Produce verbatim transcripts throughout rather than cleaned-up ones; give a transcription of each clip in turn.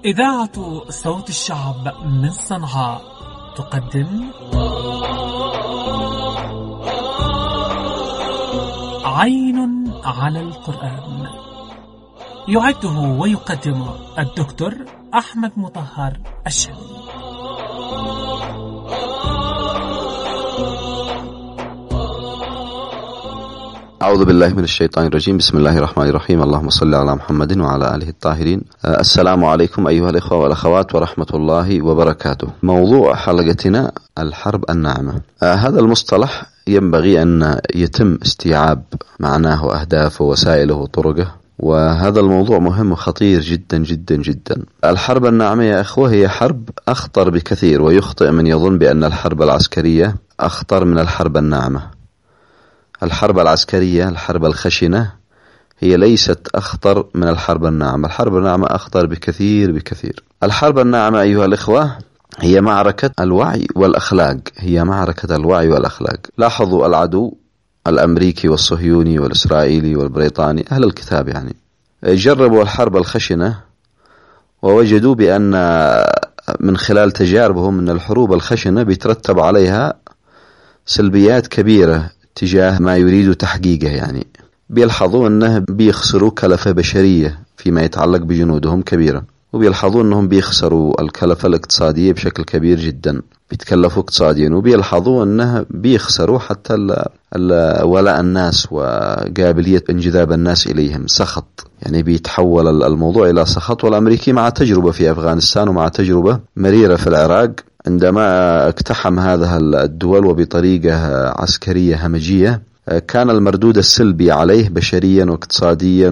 إذاعة صوت الشعب من صنعاء تقدم عين على القرآن، يعده ويقدم الدكتور أحمد مطهر الشامي. أعوذ بالله من الشيطان الرجيم. بسم الله الرحمن الرحيم. اللهم صل على محمد وعلى آله الطاهرين. السلام عليكم أيها الإخوة والأخوات ورحمة الله وبركاته. موضوع حلقتنا الحرب الناعمة. هذا المصطلح ينبغي أن يتم استيعاب معناه وأهدافه ووسائله وطرقه، وهذا الموضوع مهم وخطير جدا جدا جدا. الحرب الناعمة يا أخوة هي حرب أخطر بكثير، ويخطئ من يظن بأن الحرب العسكرية أخطر من الحرب الناعمة. الحرب العسكرية، الحرب الخشنة، هي ليست أخطر من الحرب الناعمة. الحرب الناعمة أخطر بكثير بكثير. الحرب الناعمة أيها الإخوة هي معركة الوعي والأخلاق، هي معركة الوعي والأخلاق. لاحظوا العدو الأمريكي والصهيوني والإسرائيلي والبريطاني، أهل الكتاب يعني، جربوا الحرب الخشنة ووجدوا بأن من خلال تجاربهم أن الحروب الخشنة بيترتب عليها سلبيات كبيرة تجاه ما يريد تحقيقه. يعني بيلحظوا أنه بيخسروا كلفة بشرية فيما يتعلق بجنودهم كبيرة، وبيلحظوا أنهم بيخسروا الكلفة الاقتصادية بشكل كبير جدا، بيتكلفوا اقتصاديا، وبيلحظوا أنه بيخسروا حتى ولاء الناس وقابلية انجذاب الناس إليهم، سخط. يعني بيتحول الموضوع إلى سخط. والأمريكي مع تجربة في أفغانستان ومع تجربة مريرة في العراق، عندما اقتحم هذا الدول وبطريقة عسكرية همجية، كان المردود السلبي عليه بشريا واقتصاديا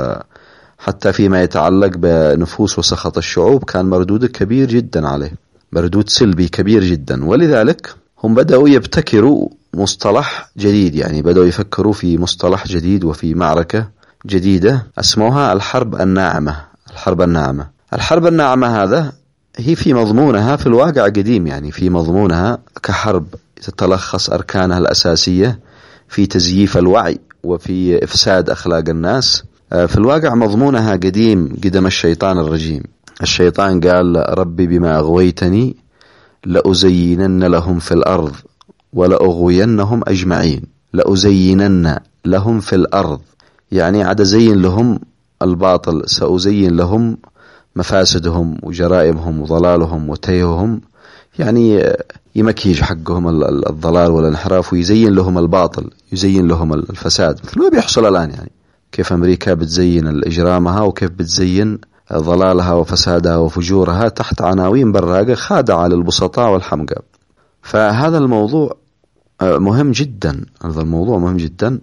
وحتى فيما يتعلق بنفوس وسخط الشعوب كان مردود كبير جدا عليه، مردود سلبي كبير جدا. ولذلك هم بدأوا يبتكروا مصطلح جديد، يعني بدأوا يفكروا في مصطلح جديد وفي معركة جديدة اسمها الحرب الناعمة. الحرب الناعمة الحرب الناعمة هذا هي في مضمونها في الواقع قديم، يعني في مضمونها كحرب تتلخص أركانها الأساسية في تزييف الوعي وفي إفساد أخلاق الناس. في الواقع مضمونها قديم قدم الشيطان الرجيم. الشيطان قال: ربي بما أغويتني لأزينن لهم في الأرض ولأغوينهم أجمعين. لأزينن لهم في الأرض يعني عاد زين لهم الباطل، سأزين لهم مفاسدهم وجرائمهم وضلالهم وتيههم، يعني يمكيج حقهم الضلال والانحراف، ويزين لهم الباطل، يزين لهم الفساد، مثل ما بيحصل الآن. يعني كيف أمريكا بتزين الإجرامها وكيف بتزين ضلالها وفسادها وفجورها تحت عناوين براقة خادعة للبسطاء والحمقى. فهذا الموضوع مهم جدا، هذا الموضوع مهم جدا.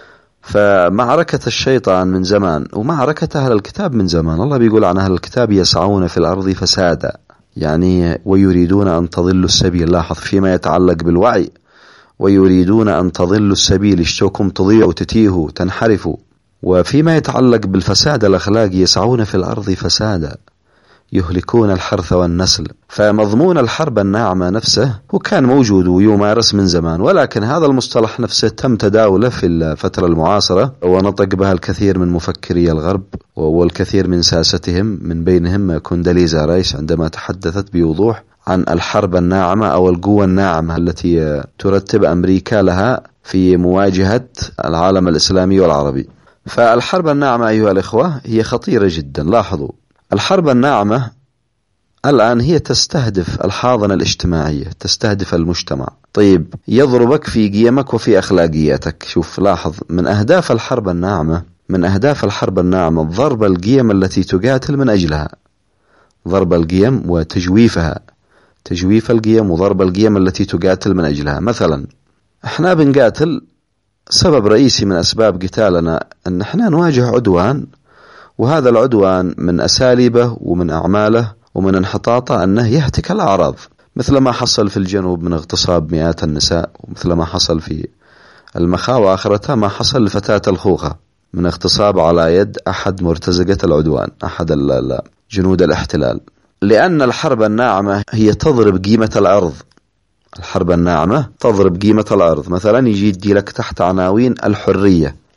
فمعركة الشيطان من زمان ومعركة أهل الكتاب من زمان. الله بيقول عن أهل الكتاب: يسعون في الأرض فسادا، يعني ويريدون أن تضلوا السبيل. لاحظ فيما يتعلق بالوعي: ويريدون أن تضلوا السبيل، يشتوكم تضيعوا وتتيهوا تنحرفوا. وفيما يتعلق بالفساد الأخلاقي: يسعون في الأرض فسادا يهلكون الحرث والنسل. فمضمون الحرب الناعمة نفسه هو كان موجود ويمارس من زمان، ولكن هذا المصطلح نفسه تم تداوله في الفترة المعاصرة، ونطق بها الكثير من مفكري الغرب والكثير من ساستهم، من بينهم كونداليزا رايس عندما تحدثت بوضوح عن الحرب الناعمة أو القوة الناعمة التي ترتب أمريكا لها في مواجهة العالم الإسلامي والعربي. فالحرب الناعمة أيها الإخوة هي خطيرة جدا. لاحظوا الحرب الناعمة الآن هي تستهدف الحاضنة الاجتماعية، تستهدف المجتمع. طيب، يضربك في قيمك وفي أخلاقياتك. شوف، لاحظ من أهداف الحرب الناعمة من أهداف الحرب الناعمة ضرب القيم التي تقاتل من أجلها، ضرب القيم وتجويفها، تجويف القيم وضرب القيم التي تقاتل من أجلها. مثلا احنا بنقاتل، سبب رئيسي من أسباب قتالنا أن احنا نواجه عدوان، وهذا العدوان من أساليبه ومن أعماله ومن انحطاطه أنه يهتك الأعراض، مثل ما حصل في الجنوب من اغتصاب مئات النساء، ومثل ما حصل في المخا وآخرتها ما حصل لفتاة الخوخة من اغتصاب على يد أحد مرتزقة العدوان، أحد جنود الاحتلال. لأن الحرب الناعمة هي تضرب قيمة الأرض. الحرب الناعمة تضرب قيمة الأرض. مثلا يجي يدي لك تحت عناوين الحرية.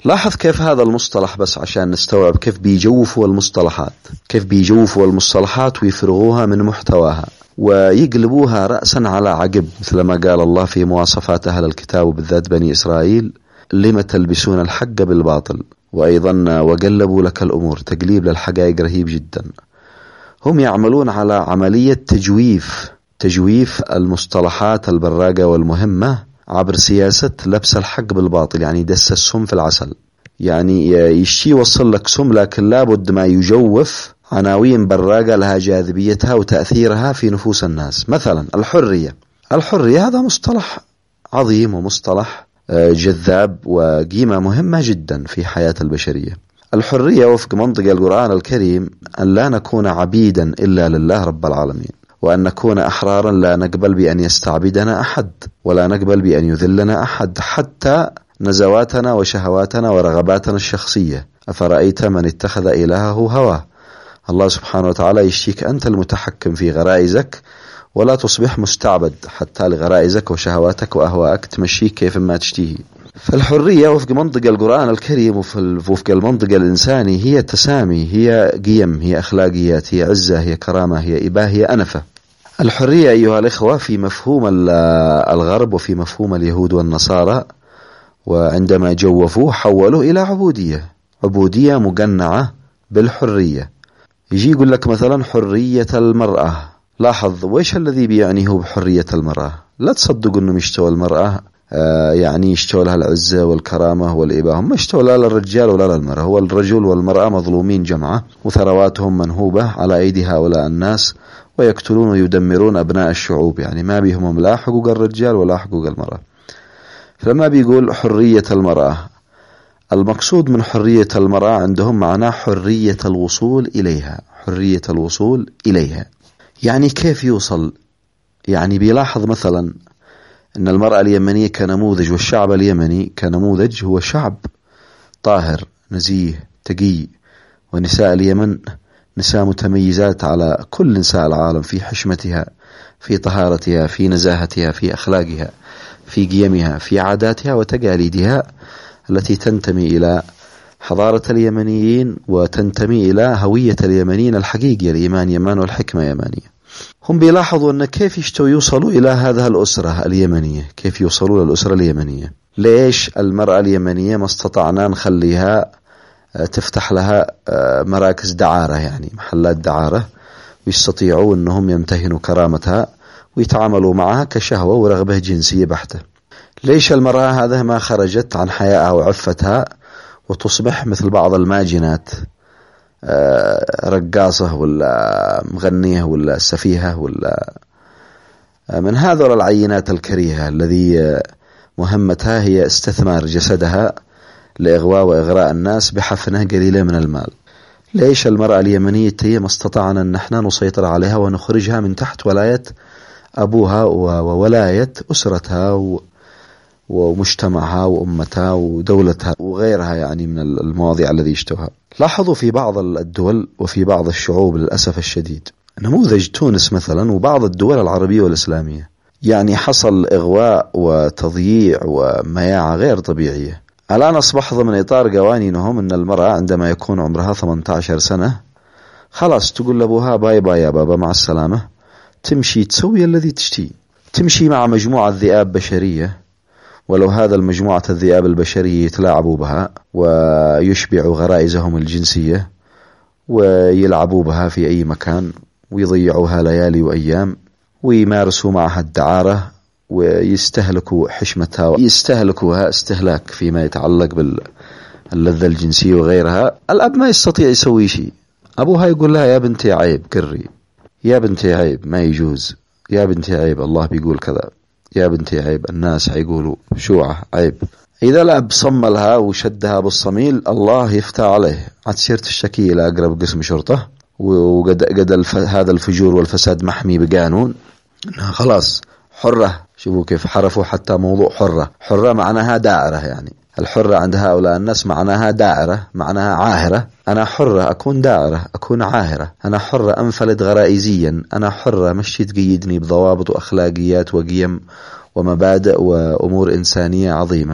لاحظ كيف هذا المصطلح، بس عشان نستوعب كيف بيجوفوا المصطلحات، كيف بيجوفوا المصطلحات ويفرغوها من محتواها ويقلبوها رأسا على عقب، مثل ما قال الله في مواصفات أهل الكتاب وبالذات بني إسرائيل: لما تلبسون الحق بالباطل. وأيضا وقلبوا لك الأمور، تقليب للحقائق رهيب جدا. هم يعملون على عملية تجويف تجويف المصطلحات البراقة والمهمة عبر سياسة لبس الحق بالباطل، يعني دس السم في العسل، يعني يشي يوصل لك سم، لكن لابد ما يجوف عناوين براقة لها جاذبيتها وتأثيرها في نفوس الناس. مثلا الحرية الحرية هذا مصطلح عظيم ومصطلح جذاب وقيمة مهمة جدا في حياة البشرية. الحرية وفق منطق القرآن الكريم أن لا نكون عبيدا إلا لله رب العالمين، وأن نكون أحرارا لا نقبل بأن يستعبدنا أحد، ولا نقبل بأن يذلنا أحد، حتى نزواتنا وشهواتنا ورغباتنا الشخصية. أفرأيت من اتخذ إلهه هواه. الله سبحانه وتعالى يشتيك أنت المتحكم في غرائزك، ولا تصبح مستعبد حتى لغرائزك وشهواتك وأهواءك تمشيك كيف ما تشتهي. فالحرية وفق منطق القرآن الكريم وفق المنطق الإنساني هي تسامي، هي قيم، هي أخلاقيات، هي عزة، هي كرامة، هي إباحة، هي أنفة. الحرية أيها الإخوة في مفهوم الغرب وفي مفهوم اليهود والنصارى، وعندما جوفوه حولوه إلى عبودية، عبودية مقنعة بالحرية. يجي يقول لك مثلا حرية المرأة. لاحظ وإيش الذي بيعنيه بحرية المرأة. لا تصدقوا أنهم يشتوى المرأة آه يعني يشتوى لها العزة والكرامة والإباحة، هم يشتوى لا للرجال ولا للمرأة. هو الرجل والمرأة مظلومين جمعة، وثرواتهم منهوبة على أيدي هؤلاء الناس، ويقتلون ويدمرون أبناء الشعوب، يعني ما بيهم لا حقوق الرجال ولا حقوق المرأة. فلما بيقول حرية المرأة، المقصود من حرية المرأة عندهم معناه حرية الوصول إليها، حرية الوصول إليها. يعني كيف يوصل؟ يعني بيلاحظ مثلا أن المرأة اليمنية كنموذج، والشعب اليمني كنموذج هو شعب طاهر نزيه تقي، ونساء اليمن نساء متميزات على كل نساء العالم في حشمتها، في طهارتها، في نزاهتها، في أخلاقها، في قيمها، في عاداتها وتقاليدها التي تنتمي إلى حضارة اليمنيين وتنتمي إلى هوية اليمنيين الحقيقية. الإيمان يمان والحكمة يمانية. هم بيلاحظوا أن كيف يشتوا يوصلوا إلى هذه الأسرة اليمنية، كيف يوصلوا للأسرة اليمنية. ليش المرأة اليمنية ما استطعنا نخليها تفتح لها مراكز دعارة، يعني محلات دعارة، ويستطيعوا أنهم يمتهنوا كرامتها ويتعاملوا معها كشهوة ورغبة جنسية بحتة. ليش المرأة هذا ما خرجت عن حيائها وعفتها وتصبح مثل بعض الماجنات، رقاصة ولا مغنية ولا سفيهة ولا من هذول العينات الكريهة الذي مهمتها هي استثمار جسدها لإغواء وإغراء الناس بحفنة قليلة من المال. ليش المرأة اليمنية هي ما استطعنا أن نحن نسيطر عليها ونخرجها من تحت ولاية أبوها وولاية أسرتها ومجتمعها وأمتها ودولتها وغيرها، يعني من المواضيع الذي يشتوها. لاحظوا في بعض الدول وفي بعض الشعوب للأسف الشديد، نموذج تونس مثلا وبعض الدول العربية والإسلامية، يعني حصل إغواء وتضييع ومياعة غير طبيعية. الآن أصبح ضمن إطار قوانينهم أن المرأة عندما يكون عمرها ثمانية عشر سنة خلاص تقول لأبوها باي باي يا بابا مع السلامة، تمشي تسوي الذي تشتي، تمشي مع مجموعة ذئاب بشرية، ولو هذا المجموعة الذئاب البشرية يتلاعبوا بها ويشبعوا غرائزهم الجنسية ويلعبوا بها في أي مكان ويضيعوها ليالي وأيام ويمارسوا معها الدعارة ويستهلكوا حشمتها ويستهلكوها استهلاك فيما يتعلق باللذة الجنسية وغيرها. الأب ما يستطيع يسوي شيء، أبوها يقول لها يا بنتي عيب كري، يا بنتي عيب ما يجوز، يا بنتي عيب الله بيقول كذا، يا بنتي عيب الناس حيقولوا شوعة عيب. إذا الأب صملها وشدها بالصميل الله يفتح عليه، هتصير تشتكي إلى أقرب قسم شرطة، وقد قد الف... هذا الفجور والفساد محمي بقانون، خلاص حرة. شوفوا كيف حرفوا حتى موضوع حرة. حرة معناها دائرة، يعني الحرة عند هؤلاء الناس معناها دائرة، معناها عاهرة. أنا حرة أكون دائرة، أكون عاهرة. أنا حرة أنفلت غرائزيا، أنا حرة مشي تقيدني بضوابط وأخلاقيات وقيم ومبادئ وأمور إنسانية عظيمة.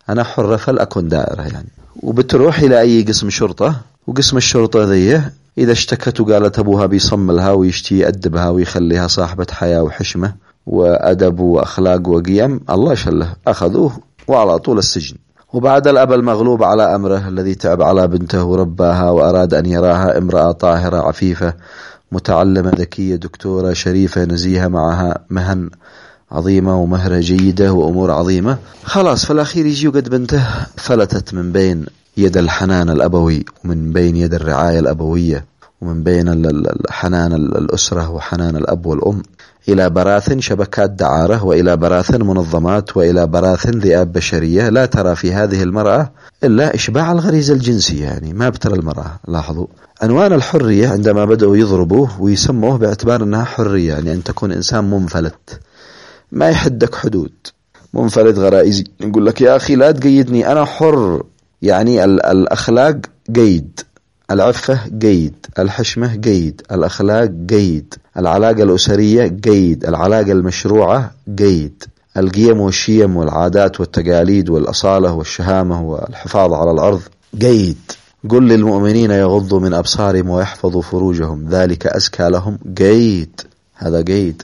أنا حرة فلأكن دائرة يعني. وبتروح إلى أي قسم شرطة، وقسم الشرطة ذي إذا اشتكت وقالت أبوها بيصملها ويشتي يأدبها ويخليها صاحبة حياة وحشمة وأدب وأخلاق وقيم، الله شله أخذوه وعلى طول السجن. وبعد الأب المغلوب على أمره الذي تعب على بنته ورباها وأراد أن يراها امرأة طاهرة عفيفة متعلمة ذكية دكتورة شريفة نزيهة معها مهن عظيمة ومهرة جيدة وأمور عظيمة، خلاص في الأخير يجي وقد بنته فلتت من بين يد الحنان الأبوي ومن بين يد الرعاية الأبوية ومن بين حنان الأسرة وحنان الأب والأم إلى براثن شبكات دعارة وإلى براثن منظمات وإلى براثن ذئاب بشرية. لا ترى في هذه المرأة إلا إشباع الغريزة الجنسية، يعني ما بترى المرأة. لاحظوا عنوان الحرية عندما بدأوا يضربوه ويسموه باعتبار أنها حرية، يعني أن تكون إنسان منفلت ما يحدك حدود، منفلت غرائزي. نقول لك يا أخي لا تقيدني أنا حر، يعني الأخلاق قيد، العفة قيد، الحشمة قيد، الأخلاق قيد، العلاقة الأسرية قيد، العلاقة المشروعة قيد، القيم والشيم والعادات والتقاليد والأصالة والشهامة والحفاظ على الأرض قيد. قل للمؤمنين يغضوا من أبصارهم ويحفظوا فروجهم ذلك أزكى لهم قيد، هذا قيد.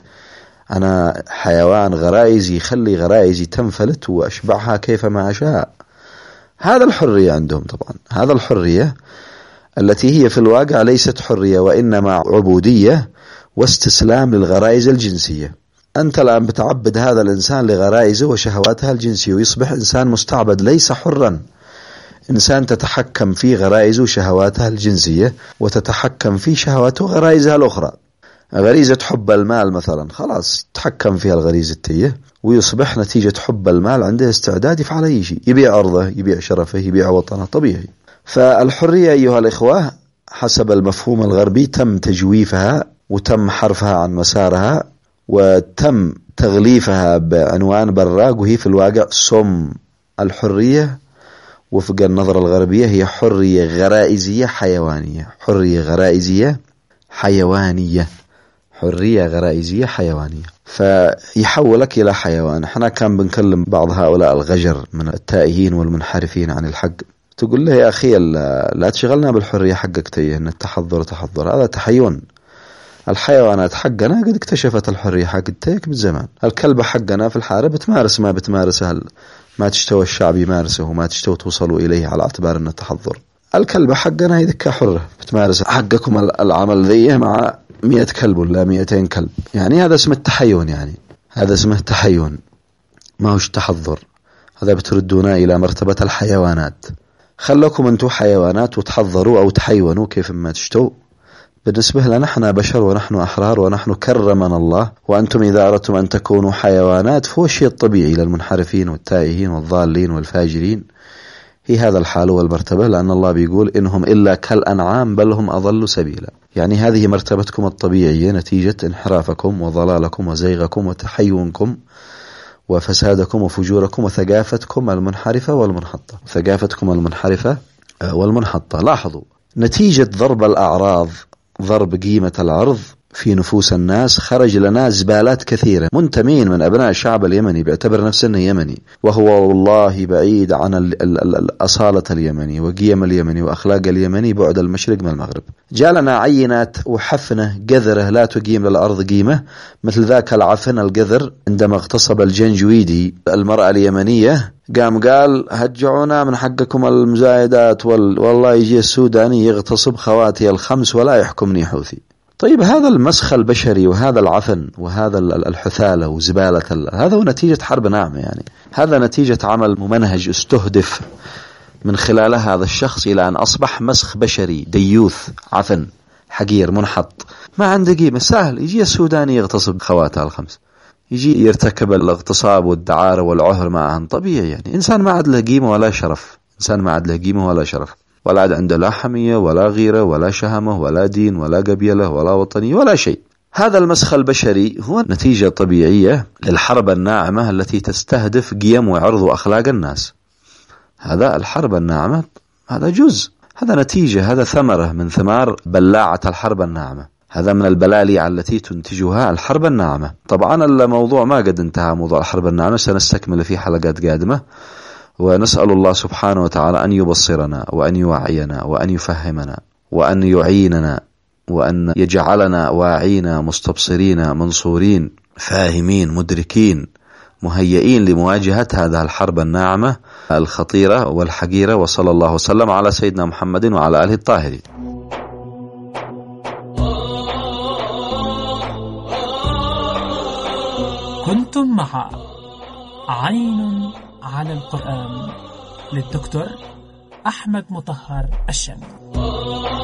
أنا حيوان غرائزي، خلي غرائزي تنفلت وأشبعها كيفما أشاء. هذا الحرية عندهم طبعا، هذا الحرية التي هي في الواقع ليست حرية وإنما عبودية واستسلام للغرائز الجنسية. أنت الآن بتعبد هذا الإنسان لغرائزه وشهواتها الجنسية ويصبح إنسان مستعبد ليس حرا، إنسان تتحكم في غرائزه وشهواتها الجنسية وتتحكم في شهواته وغرائزها الأخرى. غريزة حب المال مثلا خلاص تحكم فيها الغريزة التيه ويصبح نتيجة حب المال عنده استعداد يفعل أي شيء، يبيع أرضه يبيع شرفه يبيع وطنه، طبيعي. فالحرية أيها الإخوة حسب المفهوم الغربي تم تجويفها وتم حرفها عن مسارها وتم تغليفها بعنوان براق وهي في الواقع سم. الحرية وفق النظرة الغربية هي حرية غرائزية حيوانية، حرية غرائزية حيوانية، حرية غرائزية حيوانية، فيحولك إلى حيوان. احنا كان بنكلم بعض هؤلاء الغجر من التائهين والمنحرفين عن الحق، تقول له يا أخي لا تشغلنا بالحرية حقك تيه ان التحضر تحضر، هذا تحيون. الحيوانات حقنا قد اكتشفت الحرية حقتك بالزمان. الكلبة حقنا في الحارة بتمارس ما بتمارسها ما تشتوى الشعب يمارسه وما تشتوى توصلوا إليه على اعتبار أنه تحضر. الكلبة حقنا هي ذكا حرة بتمارس حقكم العمل ذيه مع مئة كلب ولا مئتين كلب، يعني هذا اسمه التحيون، يعني هذا اسمه التحيون ما هوش تحضر. هذا بتردونا إلى مرتبة الحيوانات. خلوكم أنتم حيوانات وتحضروا أو تحيونوا كيف ما تشتوا. بالنسبة لنا نحن بشر ونحن أحرار ونحن كرمنا الله، وأنتم إذا أردتم أن تكونوا حيوانات فهو الشيء الطبيعي للمنحرفين والتائهين والضالين والفاجرين هي هذا الحال والمرتبة، لأن الله بيقول إنهم إلا كالأنعام بل هم أضل سبيلا. يعني هذه مرتبتكم الطبيعية نتيجة انحرافكم وضلالكم وزيغكم وتحيونكم وفسادكم وفجوركم وثقافتكم المنحرفة والمنحطة، ثقافتكم المنحرفة والمنحطة. لاحظوا نتيجة ضرب الأعراض، ضرب قيمة العرض في نفوس الناس، خرج لنا زبالات كثيرة منتمين من أبناء الشعب اليمني بيعتبر نفسه أنه يمني، وهو والله بعيد عن الأصالة اليمني وقيم اليمني وأخلاق اليمني بعد المشرق من المغرب. جالنا عينات وحفنة قذرة لا تقيم للأرض قيمة، مثل ذاك العفن القذر عندما اغتصب الجنجويدي المرأة اليمنية، قام قال هجعونا من حقكم المزايدات وال... والله يجي السوداني يغتصب خواتي الخمس ولا يحكمني حوثي. طيب هذا المسخ البشري وهذا العفن وهذا الحثالة وزبالة ال... هذا هو نتيجة حرب ناعمة، يعني هذا نتيجة عمل ممنهج استهدف من خلال هذا الشخص إلى أن أصبح مسخ بشري ديوث عفن حقير منحط ما عنده قيمة. سهل يجي السوداني يغتصب خواتها الخمس، يجي يرتكب الاغتصاب والدعارة والعهر معهم، طبيعي. يعني إنسان ما عاد له قيمة ولا شرف، إنسان ما عاد له قيمة ولا شرف، ولا عاد عنده لا حمية ولا غيرة ولا شهمة ولا دين ولا قبيلة ولا وطني ولا شيء. هذا المسخ البشري هو نتيجة طبيعية للحرب الناعمة التي تستهدف قيم وعرض وأخلاق الناس. هذا الحرب الناعمة هذا جزء، هذا نتيجة، هذا ثمرة من ثمار بلاعة الحرب الناعمة، هذا من البلاليع التي تنتجها الحرب الناعمة. طبعا الموضوع ما قد انتهى، موضوع الحرب الناعمة سنستكمل في حلقات قادمة، ونسأل الله سبحانه وتعالى أن يبصرنا وأن يوعينا وأن يفهمنا وأن يعيننا وأن يجعلنا واعين مستبصرين منصورين فاهمين مدركين مهيئين لمواجهة هذه الحرب الناعمة الخطيرة والحقيرة. وصلى الله وسلم على سيدنا محمد وعلى آله الطاهرين. كنتم مع عين على القرآن للدكتور أحمد مطهر الشامي.